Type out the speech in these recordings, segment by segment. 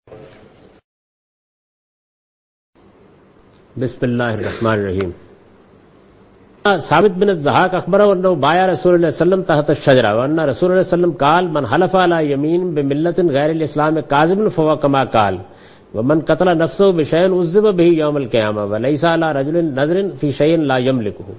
بسم اللہ الرحمن الرحیم. ثابت بن الضحاک اخبرہ انه بايع رسول الله صلی اللہ علیہ وسلم تحت الشجرہ وان رسول اللہ صلی اللہ علیہ وسلم قال من حلف على يمين بملة غير الاسلام كاذب فهو كما قال ومن قتل نفسه بشيء عذب به يوم القيامة وليس على رجل نذر في شيء لا يملكه.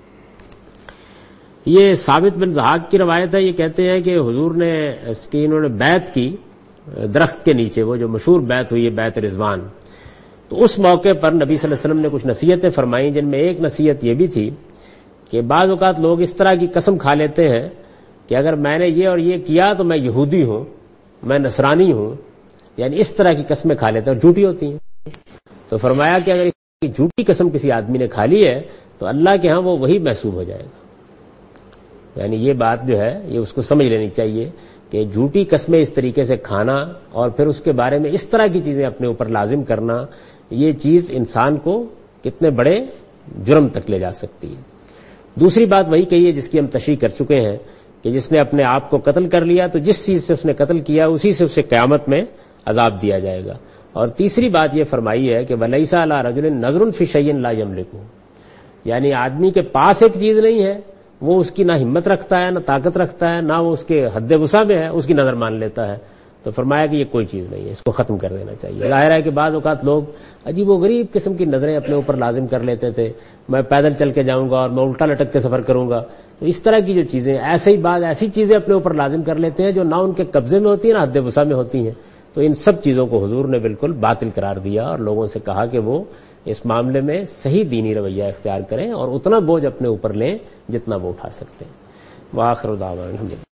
یہ ثابت بن ضحاک کی روایت ہے. یہ کہتے ہیں کہ حضور نے اس کی انہوں نے بیعت کی درخت کے نیچے، وہ جو مشہور بیعت ہوئی ہے بیعت رضوان. تو اس موقع پر نبی صلی اللہ علیہ وسلم نے کچھ نصیحتیں فرمائیں، جن میں ایک نصیحت یہ بھی تھی کہ بعض اوقات لوگ اس طرح کی قسم کھا لیتے ہیں کہ اگر میں نے یہ اور یہ کیا تو میں یہودی ہوں، میں نصرانی ہوں، یعنی اس طرح کی قسمیں کھا لیتے ہیں اور جھوٹی ہوتی ہیں. تو فرمایا کہ اگر جھوٹی قسم کسی آدمی نے کھا لی ہے تو اللہ کے ہاں وہ وہی محسوب ہو جائے گا. یعنی یہ بات جو ہے یہ اس کو سمجھ لینی چاہیے کہ جھوٹی قسمیں اس طریقے سے کھانا اور پھر اس کے بارے میں اس طرح کی چیزیں اپنے اوپر لازم کرنا، یہ چیز انسان کو کتنے بڑے جرم تک لے جا سکتی ہے. دوسری بات وہی کہی ہے جس کی ہم تشریح کر چکے ہیں کہ جس نے اپنے آپ کو قتل کر لیا تو جس چیز سے اس نے قتل کیا اسی سے اسے قیامت میں عذاب دیا جائے گا. اور تیسری بات یہ فرمائی ہے کہ وَلَيْسَ عَلَىٰ رَجُلٍ نَذْرٌ فِي شَيْءٍ لَا يَمْلِكُهُ، یعنی آدمی کے پاس ایک چیز نہیں ہے، وہ اس کی نہ ہمت رکھتا ہے، نہ طاقت رکھتا ہے، نہ وہ اس کے حد وسع میں ہے، اس کی نظر مان لیتا ہے، تو فرمایا کہ یہ کوئی چیز نہیں ہے، اس کو ختم کر دینا چاہیے. ظاہر ہے کہ بعض اوقات لوگ عجیب و غریب قسم کی نظریں اپنے اوپر لازم کر لیتے تھے، میں پیدل چل کے جاؤں گا اور میں الٹا لٹک کے سفر کروں گا. تو اس طرح کی جو چیزیں ایسے ہی بعض ایسی چیزیں اپنے اوپر لازم کر لیتے ہیں جو نہ ان کے قبضے میں ہوتی ہیں نہ حد وسع میں ہوتی ہیں. تو ان سب چیزوں کو حضور نے بالکل باطل قرار دیا اور لوگوں سے کہا کہ وہ اس معاملے میں صحیح دینی رویہ اختیار کریں اور اتنا بوجھ اپنے اوپر لیں جتنا وہ اٹھا سکتے ہیں. وآخر دعوانا